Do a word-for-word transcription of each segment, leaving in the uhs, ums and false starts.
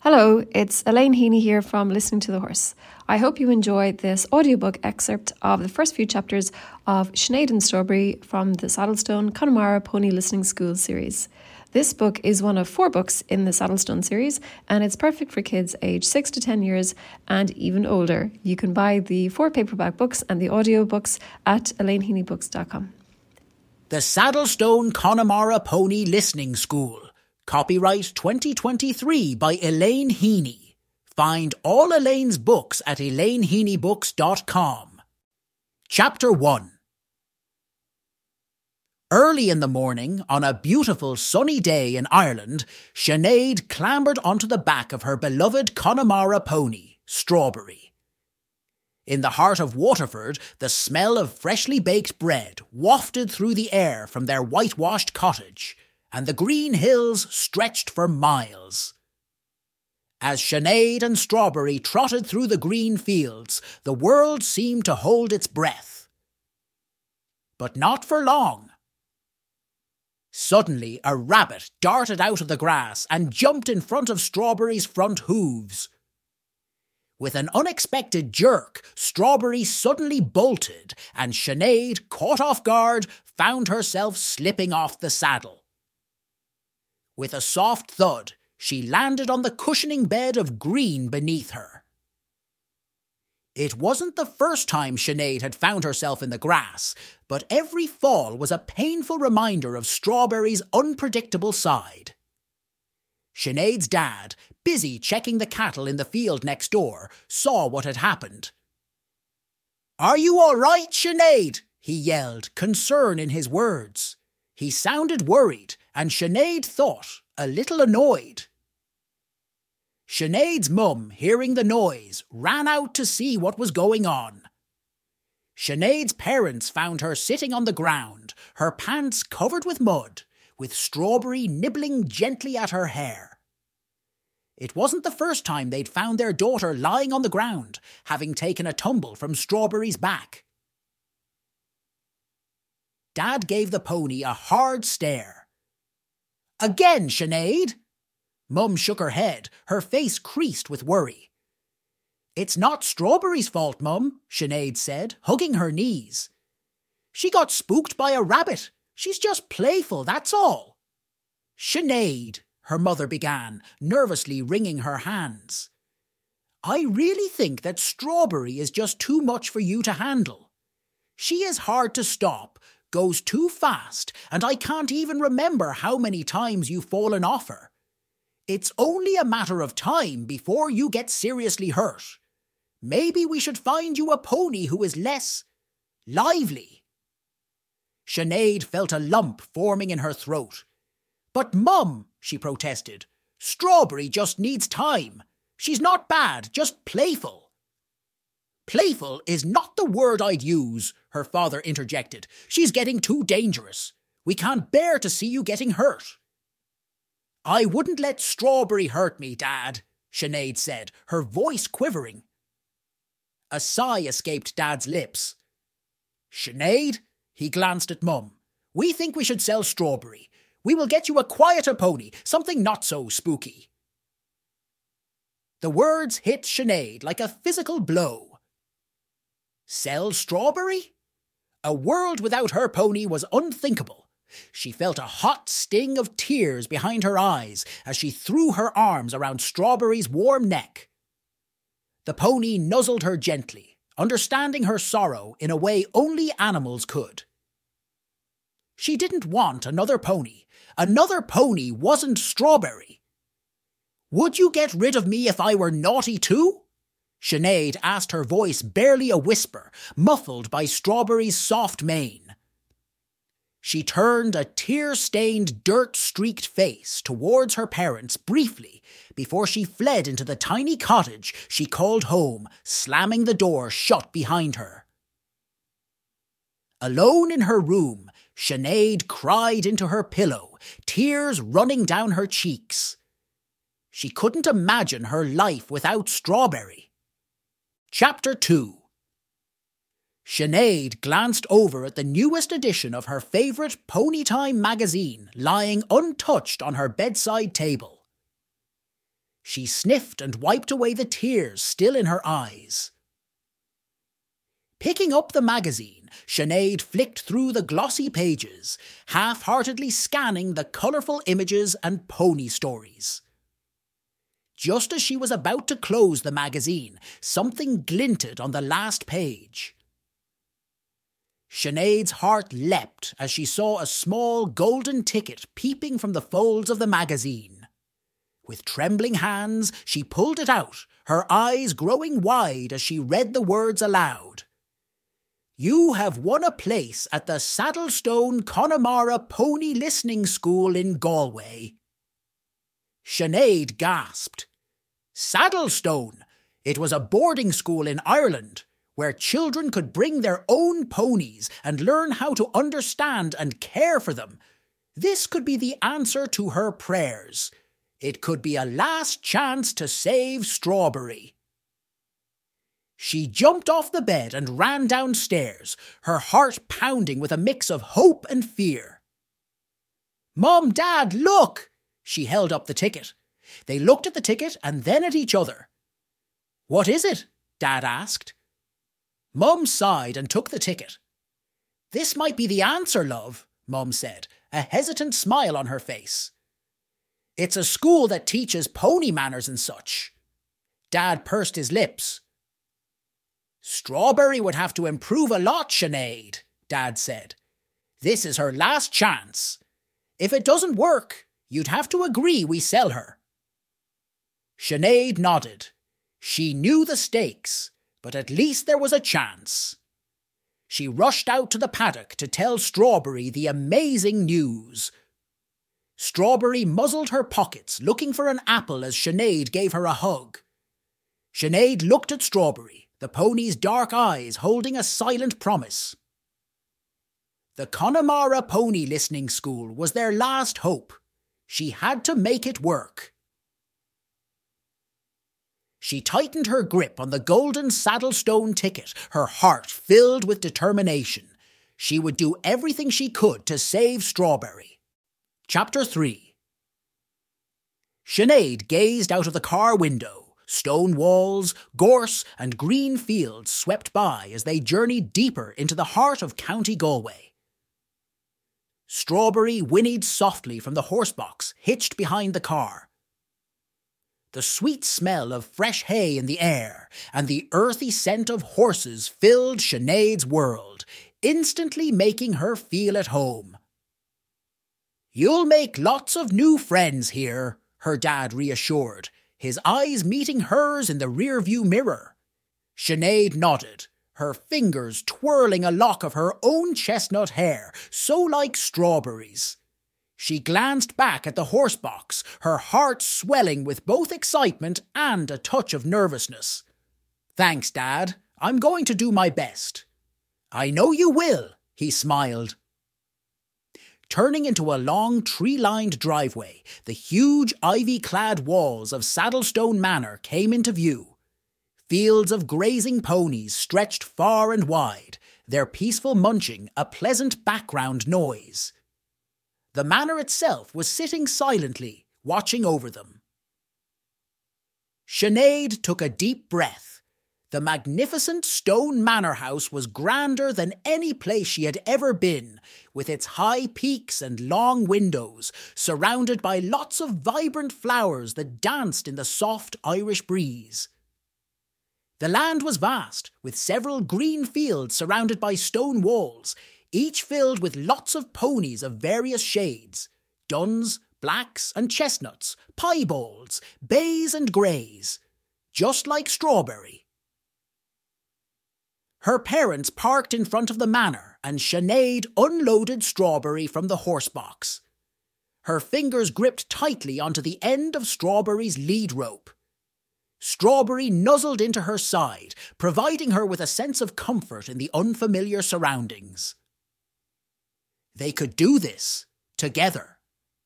Hello, it's Elaine Heaney here from Listening to the Horse. I hope you enjoyed this audiobook excerpt of the first few chapters of Sinead and Strawberry from the Saddlestone Connemara Pony Listening School series. This book is one of four books in the Saddlestone series, and it's perfect for kids aged six to ten years and even older. You can buy the four paperback books and the audio books at elaine heaney books dot com. The Saddlestone Connemara Pony Listening School. Copyright twenty twenty-three by Elaine Heaney. Find all Elaine's books at elaine heaney books dot com. Chapter one. Early in the morning, on a beautiful sunny day in Ireland, Sinead clambered onto the back of her beloved Connemara pony, Strawberry. In the heart of Waterford, the smell of freshly baked bread wafted through the air from their whitewashed cottage, and the green hills stretched for miles. As Sinead and Strawberry trotted through the green fields, the world seemed to hold its breath. But not for long. Suddenly, a rabbit darted out of the grass and jumped in front of Strawberry's front hooves. With an unexpected jerk, Strawberry suddenly bolted, and Sinead, caught off guard, found herself slipping off the saddle. With a soft thud, she landed on the cushioning bed of green beneath her. It wasn't the first time Sinead had found herself in the grass, but every fall was a painful reminder of Strawberry's unpredictable side. Sinead's dad, busy checking the cattle in the field next door, saw what had happened. "Are you all right, Sinead?" he yelled, concern in his words. He sounded worried, and Sinead thought a little annoyed. Sinead's mum, hearing the noise, ran out to see what was going on. Sinead's parents found her sitting on the ground, her pants covered with mud, with Strawberry nibbling gently at her hair. It wasn't the first time they'd found their daughter lying on the ground, having taken a tumble from Strawberry's back. Dad gave the pony a hard stare. "Again, Sinead?" Mum shook her head, her face creased with worry. "It's not Strawberry's fault, Mum," Sinead said, hugging her knees. "She got spooked by a rabbit. She's just playful, that's all." "Sinead," her mother began, nervously wringing her hands. "I really think that Strawberry is just too much for you to handle. She is hard to stop, goes too fast, and I can't even remember how many times you've fallen off her. It's only a matter of time before you get seriously hurt. Maybe we should find you a pony who is less lively." Sinead felt a lump forming in her throat. "But Mum," she protested, "Strawberry just needs time. She's not bad, just playful." "Playful is not the word I'd use," her father interjected. "She's getting too dangerous. We can't bear to see you getting hurt." "I wouldn't let Strawberry hurt me, Dad," Sinead said, her voice quivering. A sigh escaped Dad's lips. "Sinead," he glanced at Mum, "we think we should sell Strawberry. We will get you a quieter pony, something not so spooky." The words hit Sinead like a physical blow. Sell Strawberry? A world without her pony was unthinkable. She felt a hot sting of tears behind her eyes as she threw her arms around Strawberry's warm neck. The pony nuzzled her gently, understanding her sorrow in a way only animals could. She didn't want another pony. Another pony wasn't Strawberry. "Would you get rid of me if I were naughty too?" Sinead asked, her voice barely a whisper, muffled by Strawberry's soft mane. She turned a tear-stained, dirt-streaked face towards her parents briefly before she fled into the tiny cottage she called home, slamming the door shut behind her. Alone in her room, Sinead cried into her pillow, tears running down her cheeks. She couldn't imagine her life without Strawberry. Chapter two. Sinead glanced over at the newest edition of her favourite Ponytime magazine lying untouched on her bedside table. She sniffed and wiped away the tears still in her eyes. Picking up the magazine, Sinead flicked through the glossy pages, half-heartedly scanning the colourful images and pony stories. Just as she was about to close the magazine, something glinted on the last page. Sinead's heart leapt as she saw a small golden ticket peeping from the folds of the magazine. With trembling hands, she pulled it out, her eyes growing wide as she read the words aloud. You have won a place at the Saddlestone Connemara Pony Listening School in Galway. Sinead gasped. Saddlestone! It was a boarding school in Ireland, where children could bring their own ponies and learn how to understand and care for them. This could be the answer to her prayers. It could be a last chance to save Strawberry. She jumped off the bed and ran downstairs, her heart pounding with a mix of hope and fear. Mum, Dad, look! She held up the ticket. They looked at the ticket and then at each other. What is it? Dad asked. Mum sighed and took the ticket. This might be the answer, love, Mum said, a hesitant smile on her face. It's a school that teaches pony manners and such. Dad pursed his lips. Strawberry would have to improve a lot, Sinead, Dad said. This is her last chance. If it doesn't work, you'd have to agree we sell her. Sinead nodded. She knew the stakes, but at least there was a chance. She rushed out to the paddock to tell Strawberry the amazing news. Strawberry muzzled her pockets, looking for an apple as Sinead gave her a hug. Sinead looked at Strawberry, the pony's dark eyes holding a silent promise. The Connemara Pony Listening School was their last hope. She had to make it work. She tightened her grip on the golden Saddlestone ticket, her heart filled with determination. She would do everything she could to save Strawberry. Chapter three. Sinead gazed out of the car window. Stone walls, gorse and green fields swept by as they journeyed deeper into the heart of County Galway. Strawberry whinnied softly from the horsebox hitched behind the car. The sweet smell of fresh hay in the air and the earthy scent of horses filled Sinead's world, instantly making her feel at home. You'll make lots of new friends here, her dad reassured, his eyes meeting hers in the rearview mirror. Sinead nodded, her fingers twirling a lock of her own chestnut hair, so like Strawberry's. She glanced back at the horsebox, her heart swelling with both excitement and a touch of nervousness. Thanks, Dad. I'm going to do my best. I know you will, he smiled. Turning into a long tree-lined driveway, the huge ivy-clad walls of Saddlestone Manor came into view. Fields of grazing ponies stretched far and wide, their peaceful munching a pleasant background noise. The manor itself was sitting silently, watching over them. Sinead took a deep breath. The magnificent stone manor house was grander than any place she had ever been, with its high peaks and long windows, surrounded by lots of vibrant flowers that danced in the soft Irish breeze. The land was vast, with several green fields surrounded by stone walls, each filled with lots of ponies of various shades, duns, blacks and chestnuts, piebalds, bays and greys, just like Strawberry. Her parents parked in front of the manor and Sinead unloaded Strawberry from the horsebox. Her fingers gripped tightly onto the end of Strawberry's lead rope. Strawberry nuzzled into her side, providing her with a sense of comfort in the unfamiliar surroundings. They could do this, together.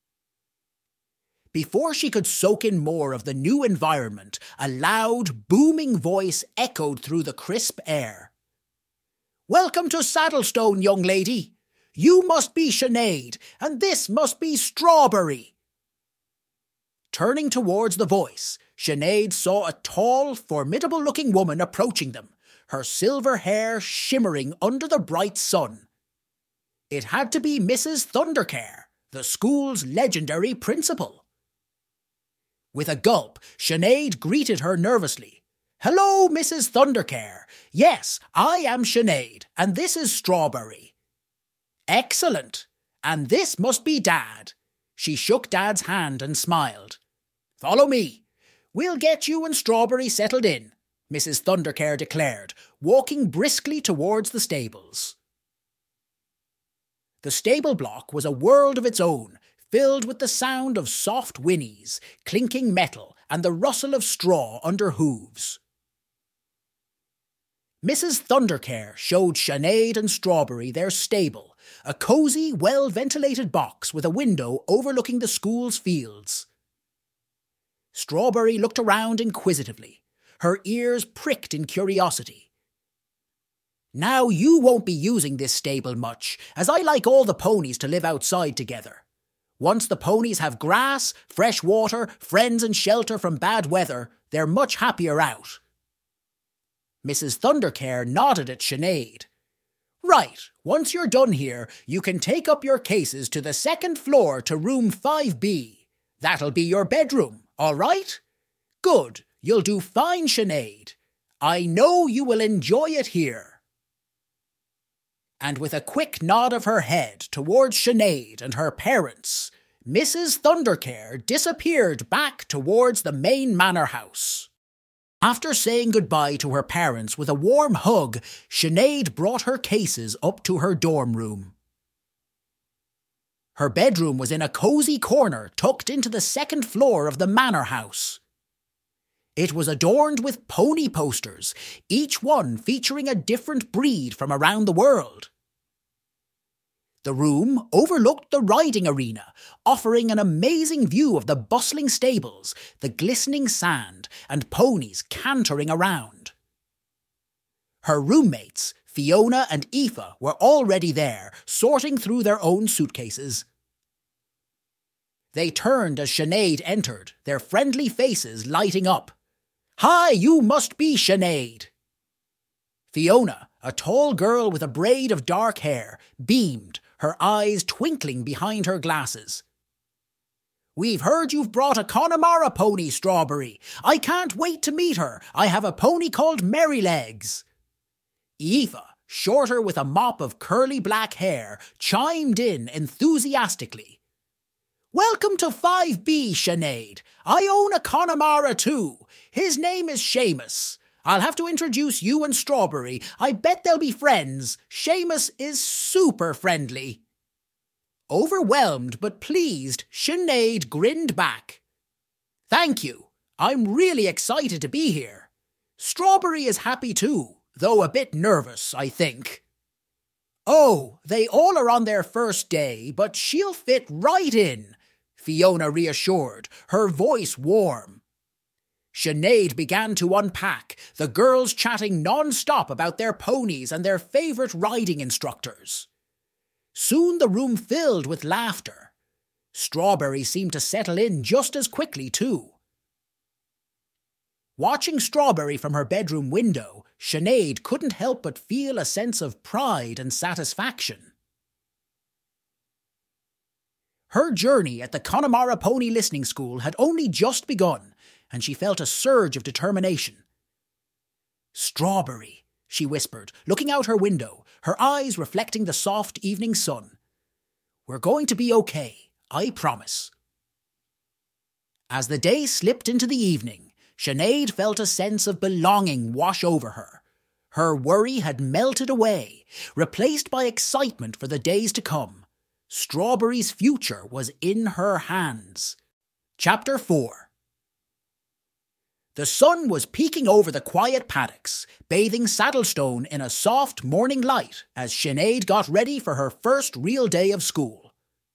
Before she could soak in more of the new environment, a loud, booming voice echoed through the crisp air. Welcome to Saddlestone, young lady. You must be Sinead, and this must be Strawberry. Turning towards the voice, Sinead saw a tall, formidable-looking woman approaching them, her silver hair shimmering under the bright sun. It had to be Missus Thundercare, the school's legendary principal. With a gulp, Sinead greeted her nervously. "Hello, Missus Thundercare. Yes, I am Sinead, and this is Strawberry." "Excellent. And this must be Dad." She shook Dad's hand and smiled. "Follow me. We'll get you and Strawberry settled in," Missus Thundercare declared, walking briskly towards the stables. The stable block was a world of its own, filled with the sound of soft whinnies, clinking metal, and the rustle of straw under hooves. Missus Thundercare showed Sinead and Strawberry their stable, a cosy, well-ventilated box with a window overlooking the school's fields. Strawberry looked around inquisitively, her ears pricked in curiosity. "Now you won't be using this stable much, as I like all the ponies to live outside together. Once the ponies have grass, fresh water, friends and shelter from bad weather, they're much happier out." Missus Thundercare nodded at Sinead. "Right, once you're done here, you can take up your cases to the second floor to room five B. That'll be your bedroom, all right? Good, you'll do fine, Sinead. I know you will enjoy it here." And with a quick nod of her head towards Sinead and her parents, Missus Thundercare disappeared back towards the main manor house. After saying goodbye to her parents with a warm hug, Sinead brought her cases up to her dorm room. Her bedroom was in a cosy corner tucked into the second floor of the manor house. It was adorned with pony posters, each one featuring a different breed from around the world. The room overlooked the riding arena, offering an amazing view of the bustling stables, the glistening sand, and ponies cantering around. Her roommates, Fiona and Aoife, were already there, sorting through their own suitcases. They turned as Sinead entered, their friendly faces lighting up. "Hi, you must be Sinead." Fiona, a tall girl with a braid of dark hair, beamed, her eyes twinkling behind her glasses. "We've heard you've brought a Connemara pony, Strawberry. I can't wait to meet her. I have a pony called Merrylegs." Aoife, shorter with a mop of curly black hair, chimed in enthusiastically. "Welcome to five B, Sinead. I own a Connemara too. His name is Seamus. I'll have to introduce you and Strawberry. I bet they'll be friends. Seamus is super friendly." Overwhelmed but pleased, Sinead grinned back. "Thank you. I'm really excited to be here. Strawberry is happy too, though a bit nervous, I think." "Oh, they all are on their first day, but she'll fit right in," Fiona reassured, her voice warm. Sinead began to unpack, the girls chatting non-stop about their ponies and their favourite riding instructors. Soon the room filled with laughter. Strawberry seemed to settle in just as quickly too. Watching Strawberry from her bedroom window, Sinead couldn't help but feel a sense of pride and satisfaction. Her journey at the Connemara Pony Listening School had only just begun, and she felt a surge of determination. "Strawberry," she whispered, looking out her window, her eyes reflecting the soft evening sun. "We're going to be okay, I promise." As the day slipped into the evening, Sinead felt a sense of belonging wash over her. Her worry had melted away, replaced by excitement for the days to come. Strawberry's future was in her hands. Chapter four. The sun was peeking over the quiet paddocks, bathing Saddlestone in a soft morning light as Sinead got ready for her first real day of school.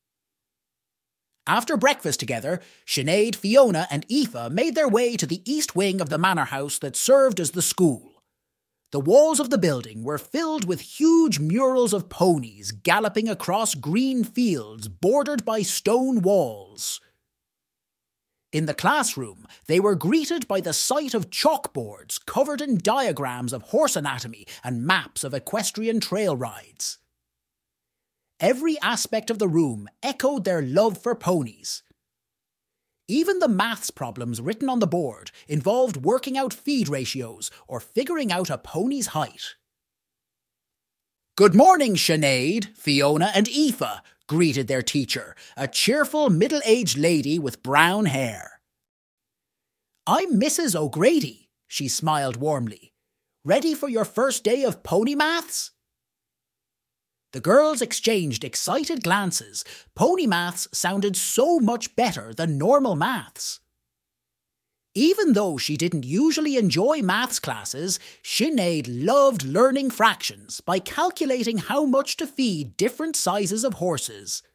After breakfast together, Sinead, Fiona and Aoife made their way to the east wing of the manor house that served as the school. The walls of the building were filled with huge murals of ponies galloping across green fields bordered by stone walls. In the classroom, they were greeted by the sight of chalkboards covered in diagrams of horse anatomy and maps of equestrian trail rides. Every aspect of the room echoed their love for ponies. Even the maths problems written on the board involved working out feed ratios or figuring out a pony's height. "Good morning, Sinead, Fiona and Aoife," greeted their teacher, a cheerful middle-aged lady with brown hair. "I'm Missus O'Grady," she smiled warmly. "Ready for your first day of pony maths?" The girls exchanged excited glances. Pony maths sounded so much better than normal maths. Even though she didn't usually enjoy maths classes, Sinead loved learning fractions by calculating how much to feed different sizes of horses.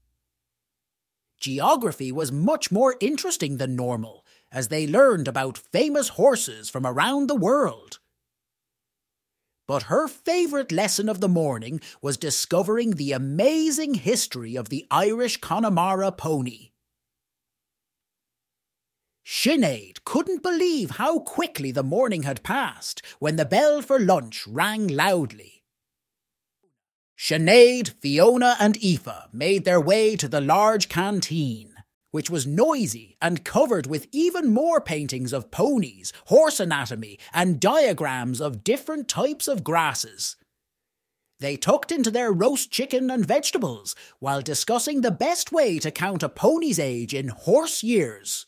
Geography was much more interesting than normal, as they learned about famous horses from around the world. But her favourite lesson of the morning was discovering the amazing history of the Irish Connemara pony. Sinead couldn't believe how quickly the morning had passed when the bell for lunch rang loudly. Sinead, Fiona and Aoife made their way to the large canteen, which was noisy and covered with even more paintings of ponies, horse anatomy and diagrams of different types of grasses. They tucked into their roast chicken and vegetables while discussing the best way to count a pony's age in horse years.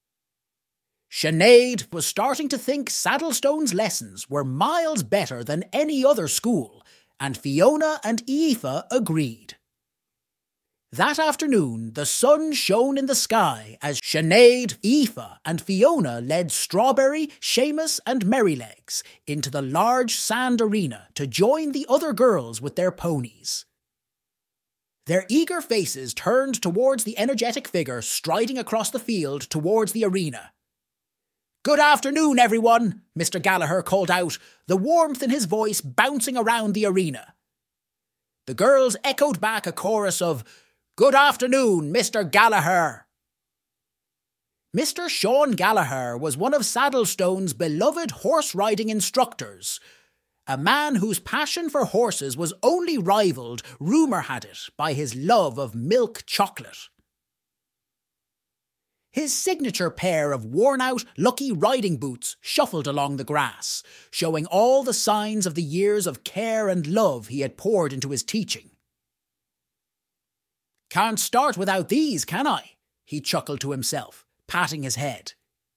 Sinead was starting to think Saddlestone's lessons were miles better than any other school, and Fiona and Aoife agreed. That afternoon, the sun shone in the sky as Sinead, Aoife and Fiona led Strawberry, Seamus and Merrylegs into the large sand arena to join the other girls with their ponies. Their eager faces turned towards the energetic figure striding across the field towards the arena. "Good afternoon, everyone," Mister Gallagher called out, the warmth in his voice bouncing around the arena. The girls echoed back a chorus of, "Good afternoon, Mister Gallagher." Mister Sean Gallagher was one of Saddlestone's beloved horse-riding instructors, a man whose passion for horses was only rivalled, rumour had it, by his love of milk chocolate. His signature pair of worn-out, lucky riding boots shuffled along the grass, showing all the signs of the years of care and love he had poured into his teaching. "Can't start without these, can I?" he chuckled to himself, patting his head.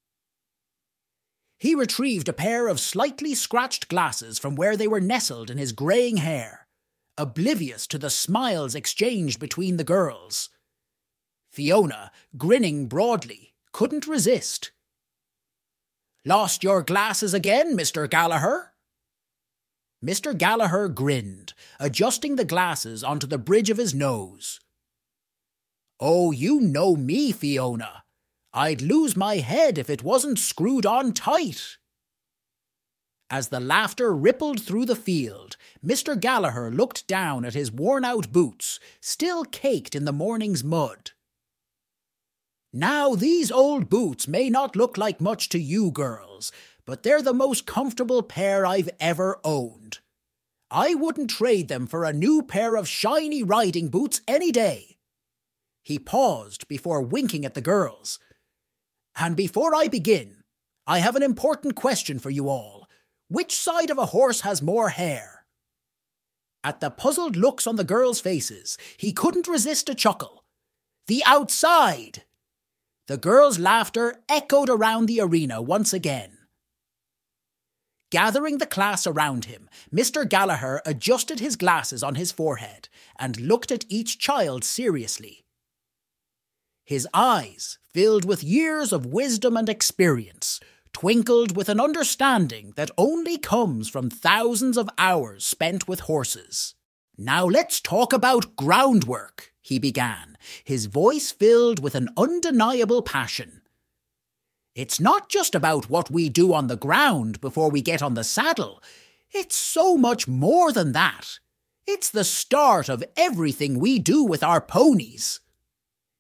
He retrieved a pair of slightly scratched glasses from where they were nestled in his greying hair, oblivious to the smiles exchanged between the girls. Fiona, grinning broadly, couldn't resist. "Lost your glasses again, Mister Gallagher?" Mister Gallagher grinned, adjusting the glasses onto the bridge of his nose. "Oh, you know me, Fiona. I'd lose my head if it wasn't screwed on tight." As the laughter rippled through the field, Mister Gallagher looked down at his worn-out boots, still caked in the morning's mud. "Now, these old boots may not look like much to you girls, but they're the most comfortable pair I've ever owned. I wouldn't trade them for a new pair of shiny riding boots any day." He paused before winking at the girls. "And before I begin, I have an important question for you all. Which side of a horse has more hair?" At the puzzled looks on the girls' faces, he couldn't resist a chuckle. "The outside!" The girls' laughter echoed around the arena once again. Gathering the class around him, Mister Gallagher adjusted his glasses on his forehead and looked at each child seriously. His eyes, filled with years of wisdom and experience, twinkled with an understanding that only comes from thousands of hours spent with horses. "Now let's talk about groundwork," he began, his voice filled with an undeniable passion. "It's not just about what we do on the ground before we get on the saddle. It's so much more than that. It's the start of everything we do with our ponies."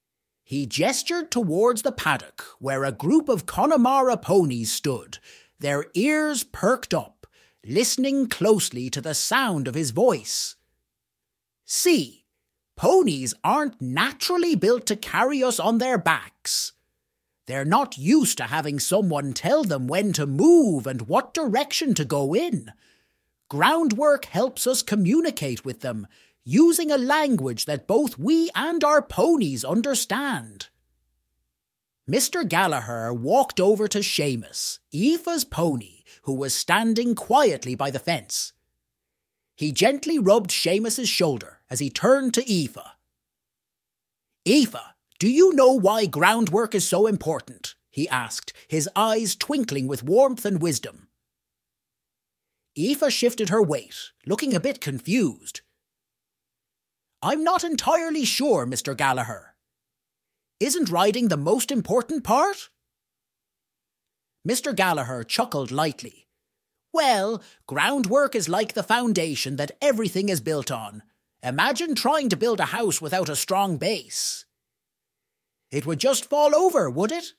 He gestured towards the paddock where a group of Connemara ponies stood, their ears perked up, listening closely to the sound of his voice. See, ponies aren't naturally built to carry us on their backs. They're not used to having someone tell them when to move and what direction to go in. Groundwork helps us communicate with them, using a language that both we and our ponies understand. Mister Gallagher walked over to Seamus, Aoife's pony, who was standing quietly by the fence. He gently rubbed Seamus's shoulder as he turned to Aoife. "Aoife, do you know why groundwork is so important?" he asked, his eyes twinkling with warmth and wisdom. Aoife shifted her weight, looking a bit confused. "I'm not entirely sure, Mister Gallagher. Isn't riding the most important part?" Mister Gallagher chuckled lightly. "Well, groundwork is like the foundation that everything is built on. Imagine trying to build a house without a strong base. It would just fall over, would it?"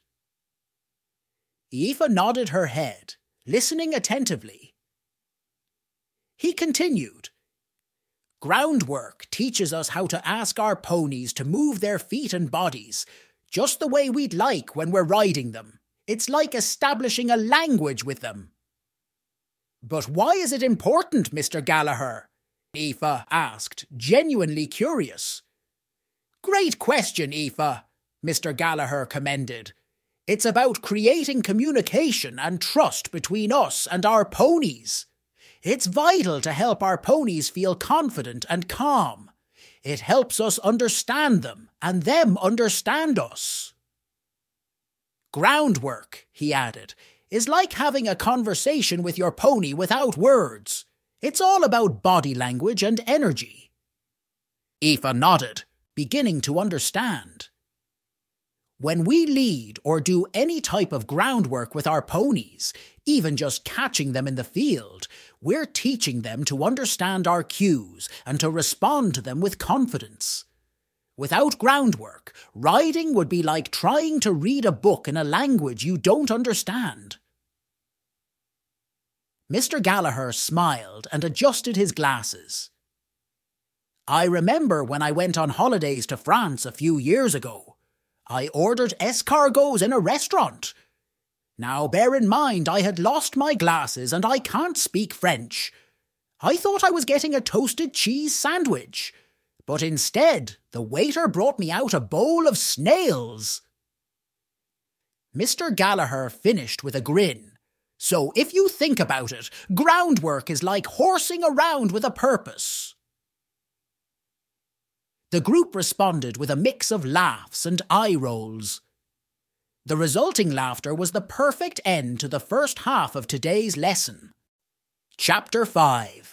Aoife nodded her head, listening attentively. He continued, "Groundwork teaches us how to ask our ponies to move their feet and bodies, just the way we'd like when we're riding them. It's like establishing a language with them." "But why is it important, Mister Gallagher?" Aoife asked, genuinely curious. "Great question, Aoife," Mister Gallagher commended. "It's about creating communication and trust between us and our ponies. It's vital to help our ponies feel confident and calm. It helps us understand them and them understand us." "Groundwork," he added, "is like having a conversation with your pony without words. It's all about body language and energy." Aoife nodded, beginning to understand. When we lead or do any type of groundwork with our ponies, even just catching them in the field, we're teaching them to understand our cues and to respond to them with confidence. Without groundwork, riding would be like trying to read a book in a language you don't understand. Mister Gallagher smiled and adjusted his glasses. "I remember when I went on holidays to France a few years ago. I ordered escargots in a restaurant. Now bear in mind I had lost my glasses and I can't speak French. I thought I was getting a toasted cheese sandwich, but instead the waiter brought me out a bowl of snails." Mister Gallagher finished with a grin. "So if you think about it, groundwork is like horsing around with a purpose." The group responded with a mix of laughs and eye rolls. The resulting laughter was the perfect end to the first half of today's lesson. Chapter five.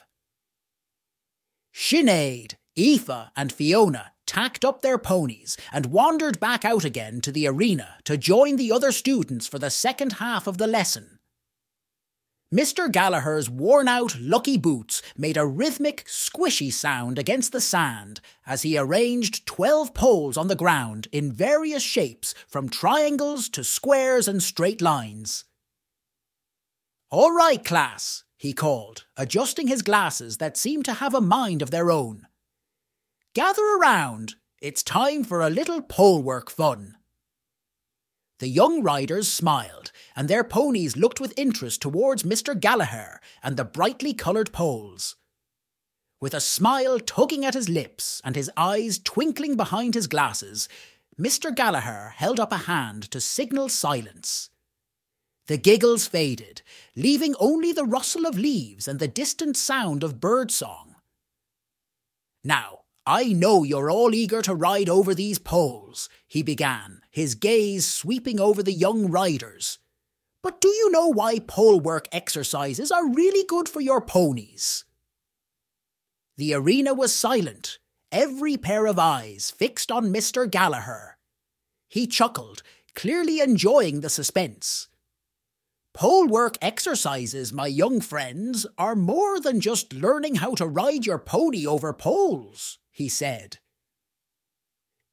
Sinead, Aoife and Fiona tacked up their ponies and wandered back out again to the arena to join the other students for the second half of the lesson. Mister Gallagher's worn-out Lucky Boots made a rhythmic, squishy sound against the sand as he arranged twelve poles on the ground in various shapes from triangles to squares and straight lines. "All right, class," he called, adjusting his glasses that seemed to have a mind of their own. "Gather around. It's time for a little polework fun." The young riders smiled, and their ponies looked with interest towards Mister Gallagher and the brightly coloured poles. With a smile tugging at his lips and his eyes twinkling behind his glasses, Mister Gallagher held up a hand to signal silence. The giggles faded, leaving only the rustle of leaves and the distant sound of birdsong. "Now, I know you're all eager to ride over these poles," he began, his gaze sweeping over the young riders. "But do you know why polework exercises are really good for your ponies?" The arena was silent, every pair of eyes fixed on Mister Gallagher. He chuckled, clearly enjoying the suspense. "Polework exercises, my young friends, are more than just learning how to ride your pony over poles," he said.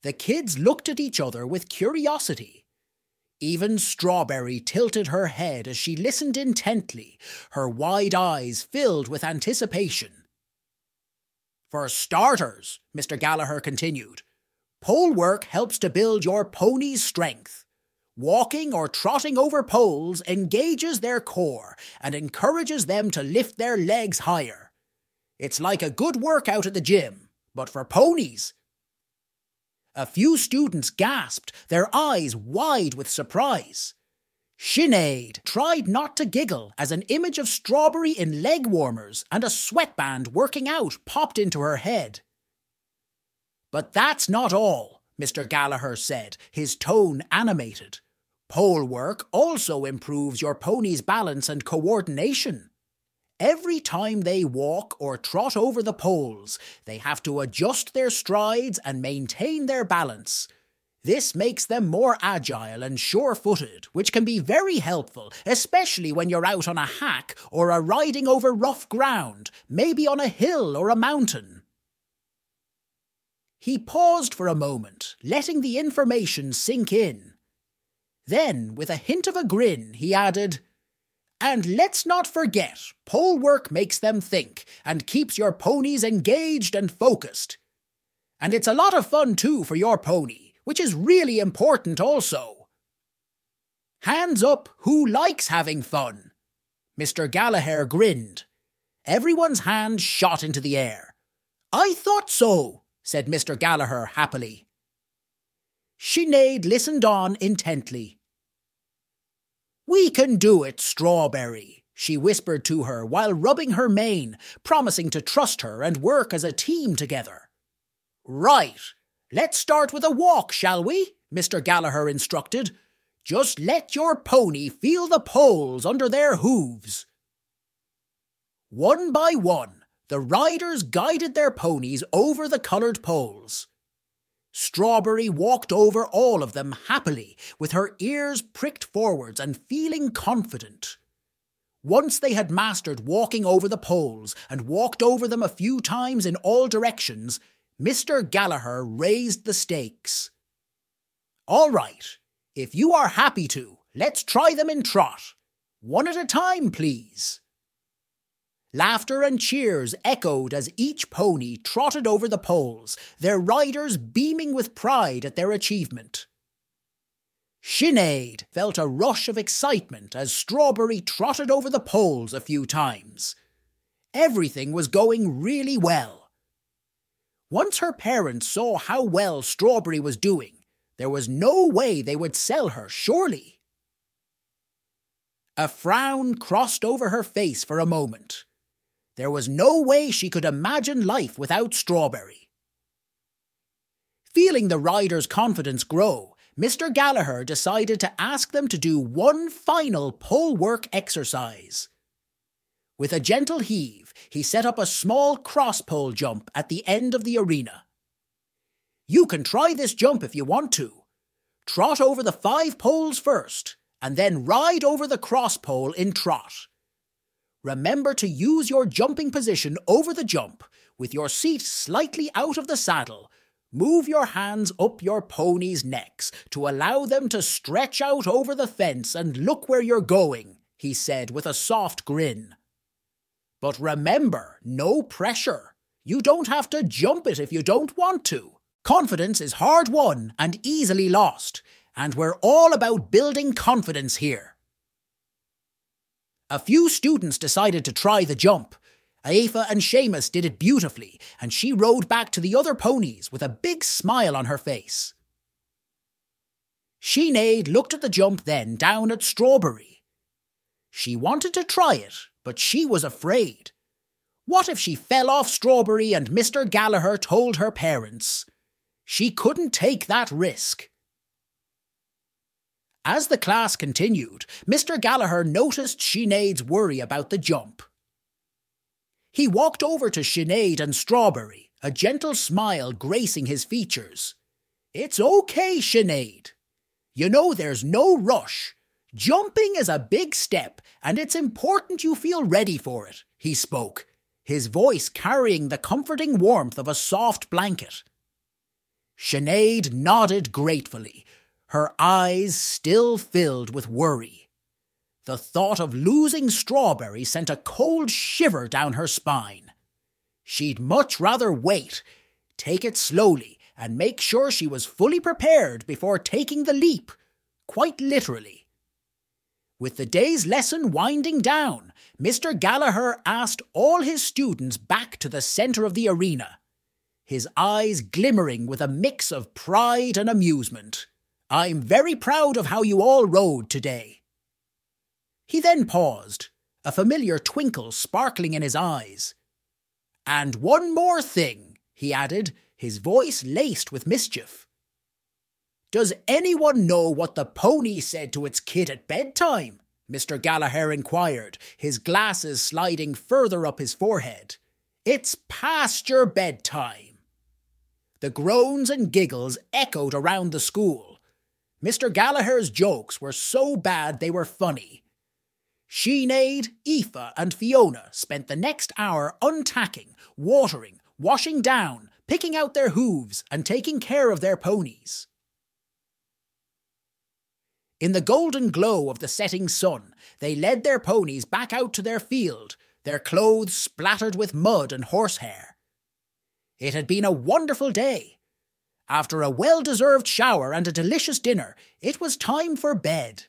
The kids looked at each other with curiosity. Even Strawberry tilted her head as she listened intently, her wide eyes filled with anticipation. For starters, Mister Gallagher continued, pole work helps to build your pony's strength. Walking or trotting over poles engages their core and encourages them to lift their legs higher. It's like a good workout at the gym, but for ponies. A few students gasped, their eyes wide with surprise. Sinead tried not to giggle as an image of Strawberry in leg warmers and a sweatband working out popped into her head. But that's not all, Mister Gallagher said, his tone animated. Pole work also improves your pony's balance and coordination. Every time they walk or trot over the poles, they have to adjust their strides and maintain their balance. This makes them more agile and sure-footed, which can be very helpful, especially when you're out on a hack or are riding over rough ground, maybe on a hill or a mountain. He paused for a moment, letting the information sink in. Then, with a hint of a grin, he added, And let's not forget, pole work makes them think and keeps your ponies engaged and focused. And it's a lot of fun too for your pony, which is really important also. Hands up who likes having fun. Mister Gallagher grinned. Everyone's hands shot into the air. I thought so, said Mister Gallagher happily. Sinead listened on intently. We can do it, Strawberry, she whispered to her while rubbing her mane, promising to trust her and work as a team together. Right, let's start with a walk, shall we? Mister Gallagher instructed. Just let your pony feel the poles under their hooves. One by one, the riders guided their ponies over the coloured poles. Strawberry walked over all of them happily, with her ears pricked forwards and feeling confident. Once they had mastered walking over the poles and walked over them a few times in all directions, Mister Gallagher raised the stakes. All right, if you are happy to, let's try them in trot. One at a time, please. Laughter and cheers echoed as each pony trotted over the poles, their riders beaming with pride at their achievement. Sinead felt a rush of excitement as Strawberry trotted over the poles a few times. Everything was going really well. Once her parents saw how well Strawberry was doing, there was no way they would sell her, surely. A frown crossed over her face for a moment. There was no way she could imagine life without Strawberry. Feeling the riders' confidence grow, Mister Gallagher decided to ask them to do one final pole work exercise. With a gentle heave, he set up a small cross-pole jump at the end of the arena. You can try this jump if you want to. Trot over the five poles first, and then ride over the cross-pole in trot. Remember to use your jumping position over the jump, with your seat slightly out of the saddle. Move your hands up your pony's necks to allow them to stretch out over the fence and look where you're going, he said with a soft grin. But remember, no pressure. You don't have to jump it if you don't want to. Confidence is hard won and easily lost, and we're all about building confidence here. A few students decided to try the jump. Aoife and Seamus did it beautifully, and she rode back to the other ponies with a big smile on her face. Sinead looked at the jump then down at Strawberry. She wanted to try it, but she was afraid. What if she fell off Strawberry and Mister Gallagher told her parents? She couldn't take that risk. As the class continued, Mister Gallagher noticed Sinead's worry about the jump. He walked over to Sinead and Strawberry, a gentle smile gracing his features. It's okay, Sinead. You know there's no rush. Jumping is a big step, and it's important you feel ready for it, he spoke, his voice carrying the comforting warmth of a soft blanket. Sinead nodded gratefully, her eyes still filled with worry. The thought of losing Strawberry sent a cold shiver down her spine. She'd much rather wait, take it slowly, and make sure she was fully prepared before taking the leap, quite literally. With the day's lesson winding down, Mister Gallagher asked all his students back to the centre of the arena, his eyes glimmering with a mix of pride and amusement. "I'm very proud of how you all rode today." He then paused, a familiar twinkle sparkling in his eyes. "And one more thing," he added, his voice laced with mischief. "Does anyone know what the pony said to its kid at bedtime?" Mister Gallagher inquired, his glasses sliding further up his forehead. "It's past your bedtime." The groans and giggles echoed around the school. Mister Gallagher's jokes were so bad they were funny. Sinead, Aoife and Fiona spent the next hour untacking, watering, washing down, picking out their hooves and taking care of their ponies. In the golden glow of the setting sun, they led their ponies back out to their field, their clothes splattered with mud and horsehair. It had been a wonderful day. After a well-deserved shower and a delicious dinner, it was time for bed.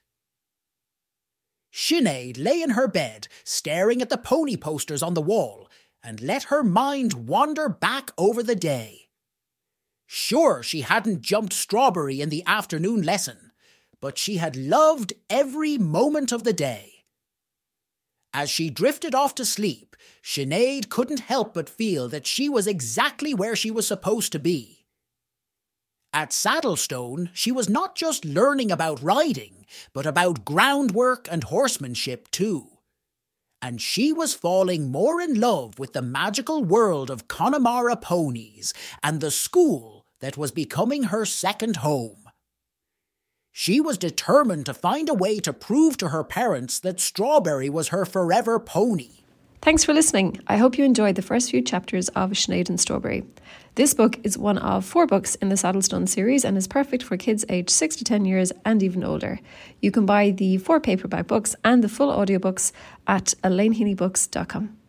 Sinead lay in her bed, staring at the pony posters on the wall, and let her mind wander back over the day. Sure, she hadn't jumped Strawberry in the afternoon lesson, but she had loved every moment of the day. As she drifted off to sleep, Sinead couldn't help but feel that she was exactly where she was supposed to be. At Saddlestone, she was not just learning about riding, but about groundwork and horsemanship too. And she was falling more in love with the magical world of Connemara ponies and the school that was becoming her second home. She was determined to find a way to prove to her parents that Strawberry was her forever pony. Thanks for listening. I hope you enjoyed the first few chapters of Sinead and Strawberry. This book is one of four books in the Saddlestone series and is perfect for kids aged six to ten years and even older. You can buy the four paperback books and the full audiobooks at elaine heaney books dot com.